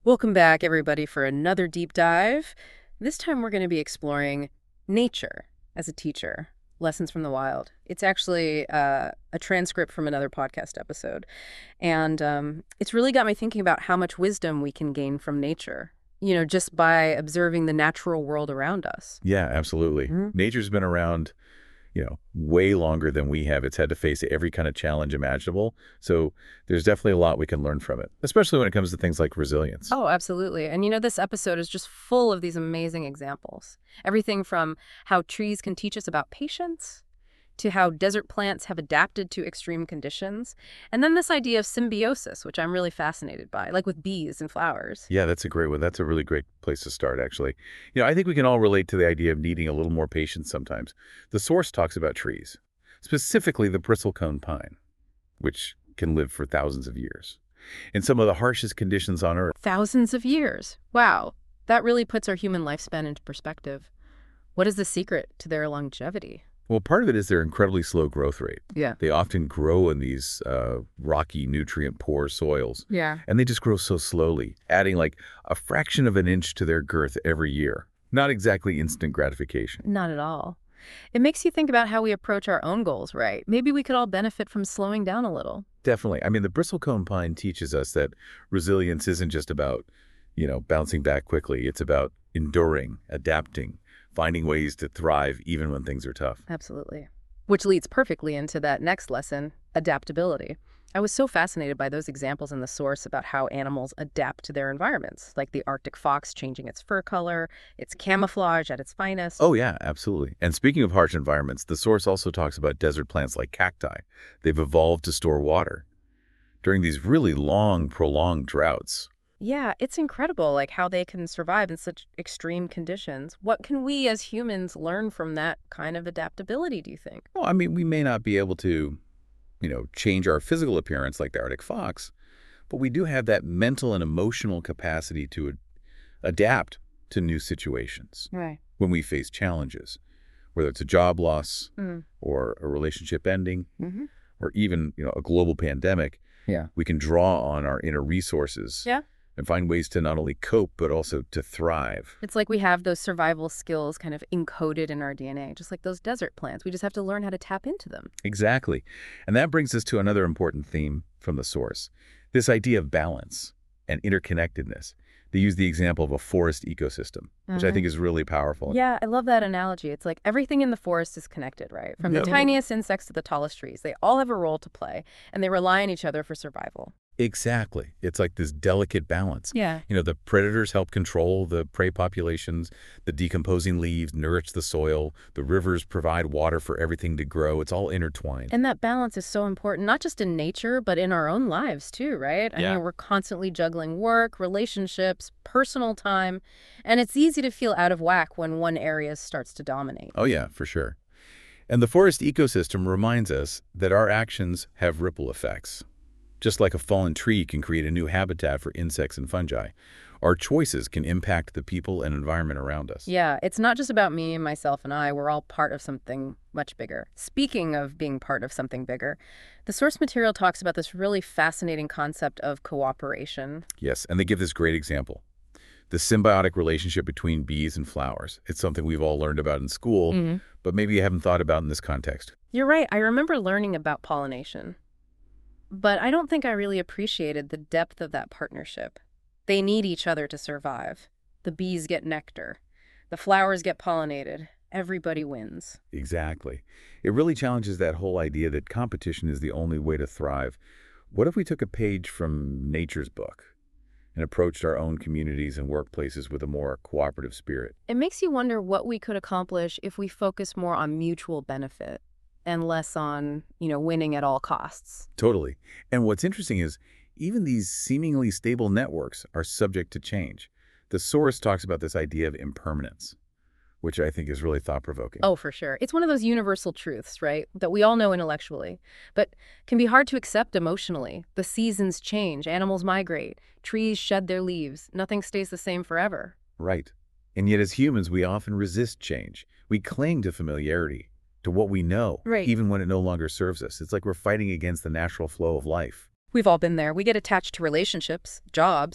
Welcome back, everybody, for another deep dive. This time we're going to be exploring nature as a teacher, lessons from the wild. It's actually a transcript from another podcast episode. And it's really got me thinking about how much wisdom we can gain from nature, just by observing the natural world around us. Yeah, absolutely. Mhm. Nature's been around, way longer than we have. It's had to face every kind of challenge imaginable. So there's definitely a lot we can learn from it, especially when it comes to things like resilience. Oh, absolutely. And this episode is just full of these amazing examples. Everything from how trees can teach us about patience to how desert plants have adapted to extreme conditions. And then this idea of symbiosis, which I'm really fascinated by, like with bees and flowers. Yeah, that's a great one. That's a really great place to start, actually. I think we can all relate to the idea of needing a little more patience sometimes. The source talks about trees, specifically the bristlecone pine, which can live for thousands of years in some of the harshest conditions on Earth. Thousands of years. Wow. That really puts our human lifespan into perspective. What is the secret to their longevity? Well, part of it is their incredibly slow growth rate. Yeah. They often grow in these rocky, nutrient-poor soils, Yeah. and they just grow so slowly, adding like a fraction of an inch to their girth every year. Not exactly instant gratification. Not at all. It makes you think about how we approach our own goals, right? Maybe we could all benefit from slowing down a little. Definitely. I mean, the bristlecone pine teaches us that resilience isn't just about, bouncing back quickly. It's about enduring, adapting, finding ways to thrive even when things are tough. Absolutely. Which leads perfectly into that next lesson, adaptability. I was so fascinated by those examples in the source about how animals adapt to their environments, like the Arctic fox changing its fur color, its camouflage at its finest. Oh, yeah, absolutely. And speaking of harsh environments, the source also talks about desert plants like cacti. They've evolved to store water during these really long, prolonged droughts. Yeah, it's incredible, like how they can survive in such extreme conditions. What can we as humans learn from that kind of adaptability, do you think? Well, I mean, we may not be able to, change our physical appearance like the Arctic fox, but we do have that mental and emotional capacity to adapt to new situations Right. when we face challenges, whether it's a job loss Mm. or a relationship ending Mm-hmm. or even, a global pandemic. Yeah. We can draw on our inner resources Yeah. and find ways to not only cope, but also to thrive. It's like we have those survival skills kind of encoded in our DNA, just like those desert plants. We just have to learn how to tap into them. Exactly. And that brings us to another important theme from the source, this idea of balance and interconnectedness. They use the example of a forest ecosystem, which I think is really powerful. Yeah, I love that analogy. It's like everything in the forest is connected, right? From the Yep. tiniest insects to the tallest trees. They all have a role to play, and they rely on each other for survival. Exactly. It's like this delicate balance. Yeah. The predators help control the prey populations, the decomposing leaves nourish the soil, the rivers provide water for everything to grow. It's all intertwined. And that balance is so important, not just in nature, but in our own lives too, right? I Yeah. mean, we're constantly juggling work, relationships, personal time, and it's easy to feel out of whack when one area starts to dominate. Oh, yeah, for sure. And the forest ecosystem reminds us that our actions have ripple effects. Just like a fallen tree can create a new habitat for insects and fungi, our choices can impact the people and environment around us. Yeah, it's not just about me, myself, and I. We're all part of something much bigger. Speaking of being part of something bigger, the source material talks about this really fascinating concept of cooperation. Yes, and they give this great example. The symbiotic relationship between bees and flowers. It's something we've all learned about in school, but maybe you haven't thought about in this context. You're right. I remember learning about pollination, but I don't think I really appreciated the depth of that partnership. They need each other to survive. The bees get nectar. The flowers get pollinated. Everybody wins. Exactly. It really challenges that whole idea that competition is the only way to thrive. What if we took a page from nature's book and approached our own communities and workplaces with a more cooperative spirit? It makes you wonder what we could accomplish if we focus more on mutual benefit and less on, winning at all costs. Totally. And what's interesting is even these seemingly stable networks are subject to change. The source talks about this idea of impermanence, which I think is really thought-provoking. Oh, for sure. It's one of those universal truths, right, that we all know intellectually, but can be hard to accept emotionally. The seasons change, animals migrate, trees shed their leaves, nothing stays the same forever. Right. And yet as humans, we often resist change. We cling to familiarity, to what we know, Right. even when it no longer serves us. It's like we're fighting against the natural flow of life. We've all been there. We get attached to relationships, jobs,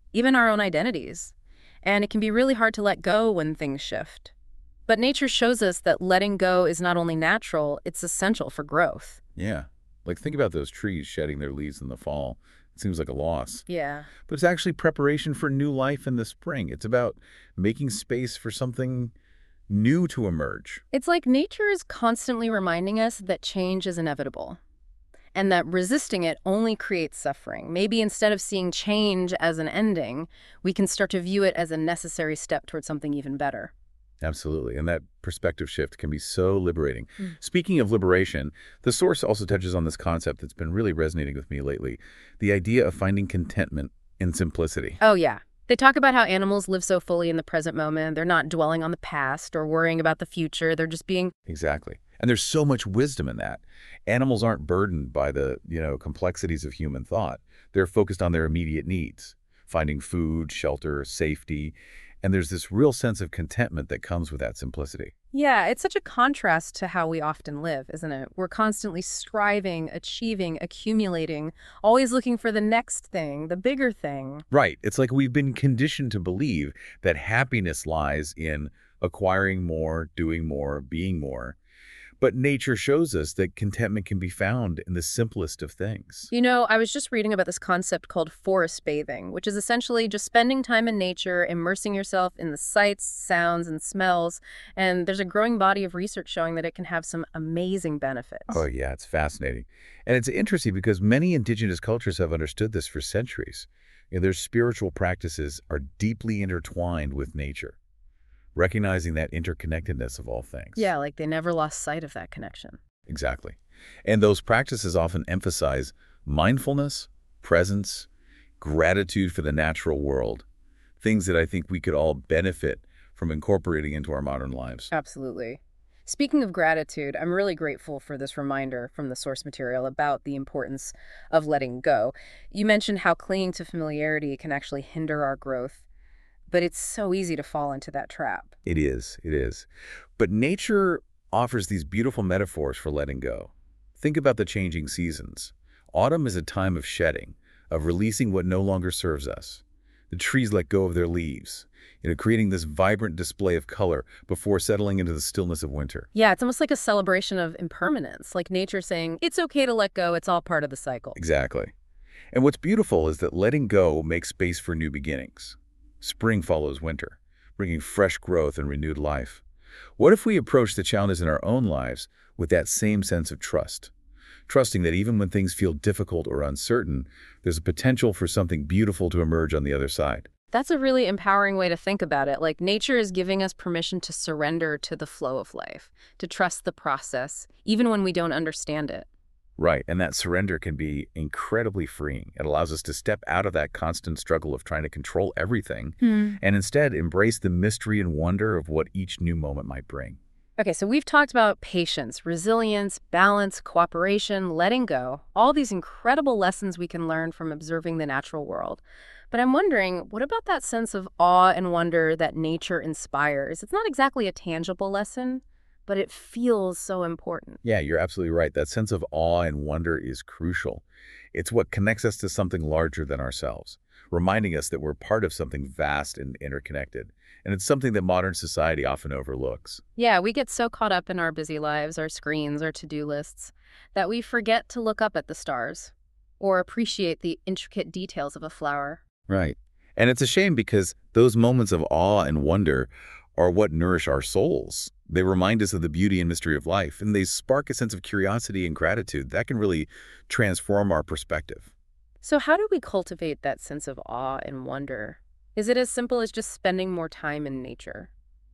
even our own identities. And it can be really hard to let go when things shift. But nature shows us that letting go is not only natural, it's essential for growth. Yeah. Like, think about those trees shedding their leaves in the fall. It seems like a loss. Yeah. But it's actually preparation for new life in the spring. It's about making space for something new to emerge. It's like nature is constantly reminding us that change is inevitable and that resisting it only creates suffering. Maybe instead of seeing change as an ending, we can start to view it as a necessary step towards something even better. Absolutely. And that perspective shift can be so liberating. Mm. Speaking of liberation, the source also touches on this concept that's been really resonating with me lately, the idea of finding contentment in simplicity. Oh, yeah. They talk about how animals live so fully in the present moment. They're not dwelling on the past or worrying about the future. They're just being. Exactly. And there's so much wisdom in that. Animals aren't burdened by the, complexities of human thought. They're focused on their immediate needs, finding food, shelter, safety. And there's this real sense of contentment that comes with that simplicity. Yeah, it's such a contrast to how we often live, isn't it? We're constantly striving, achieving, accumulating, always looking for the next thing, the bigger thing. Right. It's like we've been conditioned to believe that happiness lies in acquiring more, doing more, being more. But nature shows us that contentment can be found in the simplest of things. You know, I was just reading about this concept called forest bathing, which is essentially just spending time in nature, immersing yourself in the sights, sounds, and smells. And there's a growing body of research showing that it can have some amazing benefits. Oh, yeah, it's fascinating. And it's interesting because many indigenous cultures have understood this for centuries. Their spiritual practices are deeply intertwined with nature, recognizing that interconnectedness of all things. Yeah, like they never lost sight of that connection. Exactly. And those practices often emphasize mindfulness, presence, gratitude for the natural world, things that I think we could all benefit from incorporating into our modern lives. Absolutely. Speaking of gratitude, I'm really grateful for this reminder from the source material about the importance of letting go. You mentioned how clinging to familiarity can actually hinder our growth, but it's so easy to fall into that trap. It is, it is. But nature offers these beautiful metaphors for letting go. Think about the changing seasons. Autumn is a time of shedding, of releasing what no longer serves us. The trees let go of their leaves, creating this vibrant display of color before settling into the stillness of winter. Yeah, it's almost like a celebration of impermanence, like nature saying, it's okay to let go, it's all part of the cycle. Exactly. And what's beautiful is that letting go makes space for new beginnings. Spring follows winter, bringing fresh growth and renewed life. What if we approach the challenges in our own lives with that same sense of trust? Trusting that even when things feel difficult or uncertain, there's a potential for something beautiful to emerge on the other side. That's a really empowering way to think about it. Like nature is giving us permission to surrender to the flow of life, to trust the process, even when we don't understand it. Right, and that surrender can be incredibly freeing. It allows us to step out of that constant struggle of trying to control everything and instead embrace the mystery and wonder of what each new moment might bring. Okay, so we've talked about patience, resilience, balance, cooperation, letting go, all these incredible lessons we can learn from observing the natural world. But I'm wondering, what about that sense of awe and wonder that nature inspires? It's not exactly a tangible lesson, but it feels so important. Yeah, you're absolutely right. That sense of awe and wonder is crucial. It's what connects us to something larger than ourselves, reminding us that we're part of something vast and interconnected. And it's something that modern society often overlooks. Yeah, we get so caught up in our busy lives, our screens, our to-do lists, that we forget to look up at the stars or appreciate the intricate details of a flower. Right. And it's a shame because those moments of awe and wonder are what nourish our souls. They remind us of the beauty and mystery of life, and they spark a sense of curiosity and gratitude that can really transform our perspective. So how do we cultivate that sense of awe and wonder? Is it as simple as just spending more time in nature?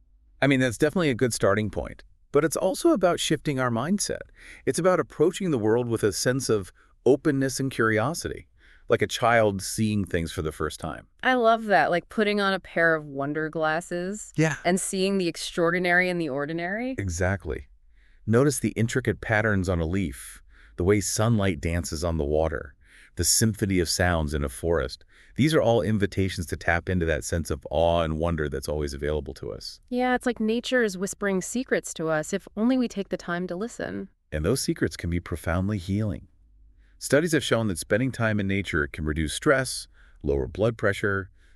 I mean, that's definitely a good starting point, but it's also about shifting our mindset. It's about approaching the world with a sense of openness and curiosity, like a child seeing things for the first time. I love that, like putting on a pair of wonder glasses Yeah. and seeing the extraordinary in the ordinary. Exactly. Notice the intricate patterns on a leaf, the way sunlight dances on the water, the symphony of sounds in a forest. These are all invitations to tap into that sense of awe and wonder that's always available to us. Yeah, it's like nature is whispering secrets to us if only we take the time to listen. And those secrets can be profoundly healing. Studies have shown that spending time in nature can reduce stress, lower blood pressure,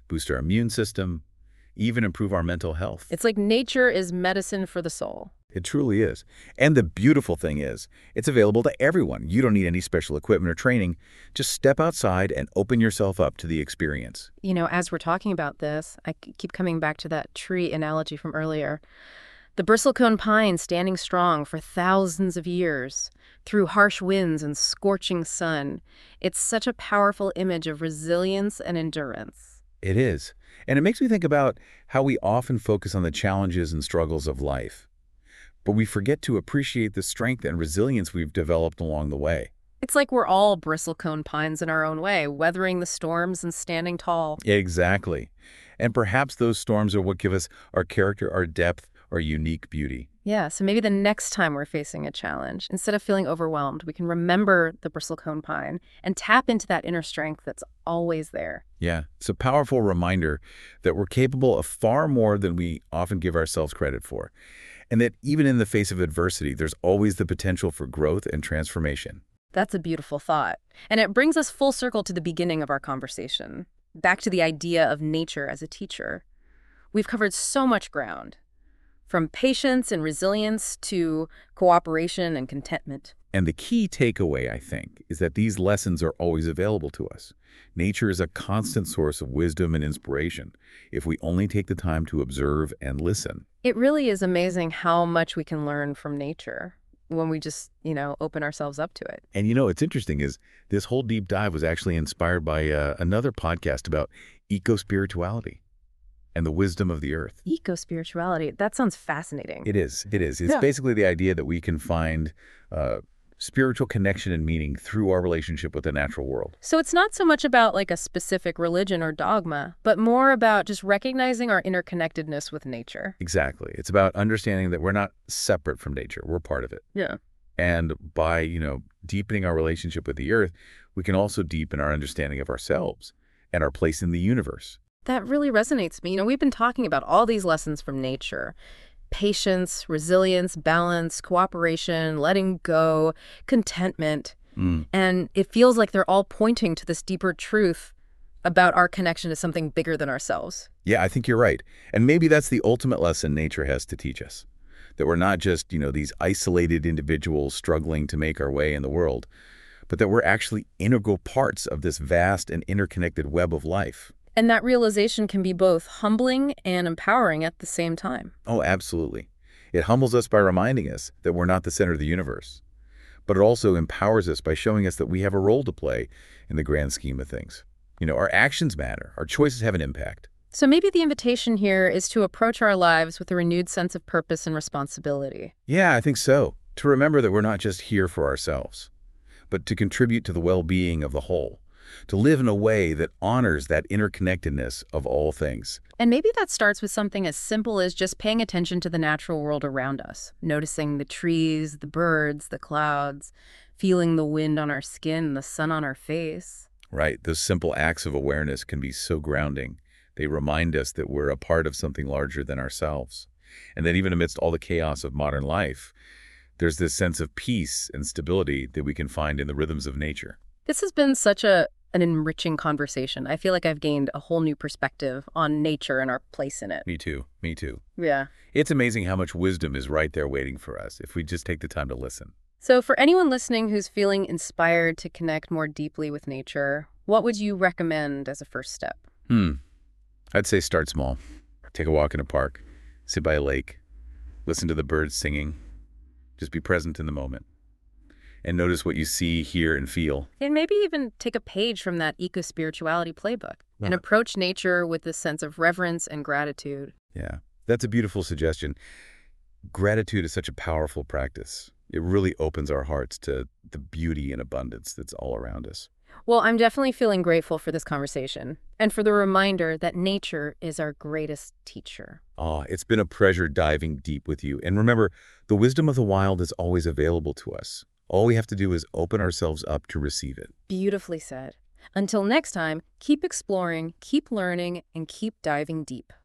boost our immune system, even improve our mental health. It's like nature is medicine for the soul. It truly is. And the beautiful thing is, it's available to everyone. You don't need any special equipment or training. Just step outside and open yourself up to the experience. You know, as we're talking about this, I keep coming back to that tree analogy from earlier. The bristlecone pine standing strong for thousands of years through harsh winds and scorching sun. It's such a powerful image of resilience and endurance. It is. And it makes me think about how we often focus on the challenges and struggles of life, but we forget to appreciate the strength and resilience we've developed along the way. It's like we're all bristlecone pines in our own way, weathering the storms and standing tall. Exactly. And perhaps those storms are what give us our character, our depth, our unique beauty. Yeah, so maybe the next time we're facing a challenge, instead of feeling overwhelmed, we can remember the bristlecone pine and tap into that inner strength that's always there. Yeah, it's a powerful reminder that we're capable of far more than we often give ourselves credit for, and that even in the face of adversity, there's always the potential for growth and transformation. That's a beautiful thought. And it brings us full circle to the beginning of our conversation, back to the idea of nature as a teacher. We've covered so much ground, from patience and resilience to cooperation and contentment. And the key takeaway, I think, is that these lessons are always available to us. Nature is a constant source of wisdom and inspiration if we only take the time to observe and listen. It really is amazing how much we can learn from nature when we just, open ourselves up to it. And what's interesting is this whole deep dive was actually inspired by another podcast about eco-spirituality and the wisdom of the earth. Eco-spirituality, that sounds fascinating. It is. It is. It's Yeah. basically the idea that we can find spiritual connection and meaning through our relationship with the natural world. So it's not so much about like a specific religion or dogma, but more about just recognizing our interconnectedness with nature. Exactly. It's about understanding that we're not separate from nature. We're part of it. Yeah. And by, deepening our relationship with the earth, we can also deepen our understanding of ourselves and our place in the universe. That really resonates with me. We've been talking about all these lessons from nature. Patience, resilience, balance, cooperation, letting go, contentment. And it feels like they're all pointing to this deeper truth about our connection to something bigger than ourselves. Yeah, I think you're right. And maybe that's the ultimate lesson nature has to teach us. That we're not just, these isolated individuals struggling to make our way in the world, but that we're actually integral parts of this vast and interconnected web of life. And that realization can be both humbling and empowering at the same time. Oh, absolutely. It humbles us by reminding us that we're not the center of the universe. But it also empowers us by showing us that we have a role to play in the grand scheme of things. Our actions matter. Our choices have an impact. So maybe the invitation here is to approach our lives with a renewed sense of purpose and responsibility. Yeah, I think so. To remember that we're not just here for ourselves, but to contribute to the well-being of the whole. To live in a way that honors that interconnectedness of all things. And maybe that starts with something as simple as just paying attention to the natural world around us, noticing the trees, the birds, the clouds, feeling the wind on our skin, the sun on our face. Right. Those simple acts of awareness can be so grounding. They remind us that we're a part of something larger than ourselves. And that even amidst all the chaos of modern life, there's this sense of peace and stability that we can find in the rhythms of nature. This has been such an enriching conversation. I feel like I've gained a whole new perspective on nature and our place in it. Me too. Me too. Yeah. It's amazing how much wisdom is right there waiting for us if we just take the time to listen. So for anyone listening who's feeling inspired to connect more deeply with nature, what would you recommend as a first step? I'd say start small. Take a walk in a park, sit by a lake, listen to the birds singing. Just be present in the moment. And notice what you see, hear, and feel. And maybe even take a page from that eco-spirituality playbook and approach nature with this sense of reverence and gratitude. Yeah, that's a beautiful suggestion. Gratitude is such a powerful practice. It really opens our hearts to the beauty and abundance that's all around us. Well, I'm definitely feeling grateful for this conversation and for the reminder that nature is our greatest teacher. It's been a pleasure diving deep with you. And remember, the wisdom of the wild is always available to us. All we have to do is open ourselves up to receive it. Beautifully said. Until next time, keep exploring, keep learning, and keep diving deep.